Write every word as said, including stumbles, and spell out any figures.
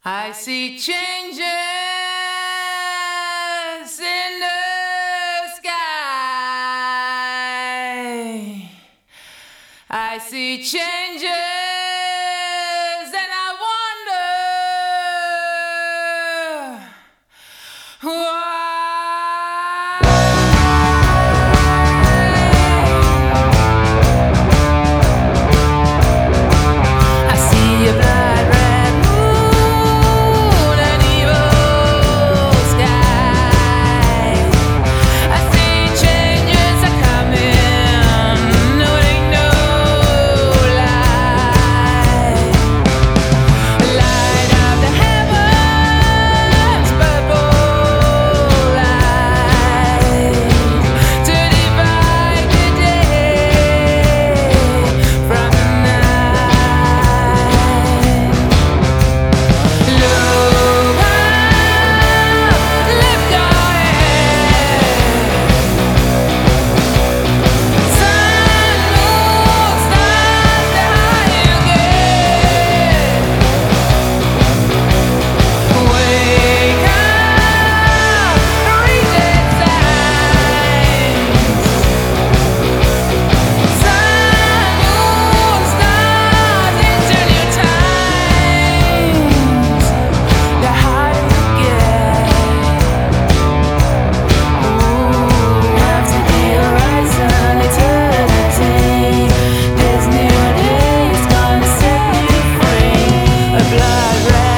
I see changes in the sky. I see changes and I wonder why. I see a blood red moon and evil sky. I see changes are coming, no it ain't no lie. Light up the heavens, purple light to divide the day from the night. Look up, lift your head. Sun, moon, stars, they're high again. Wake up, read the signs. Sun, moon, stars, into new times. The higher you get, ooh, after the horizon, eternity. This new day is gonna set you free. A blood red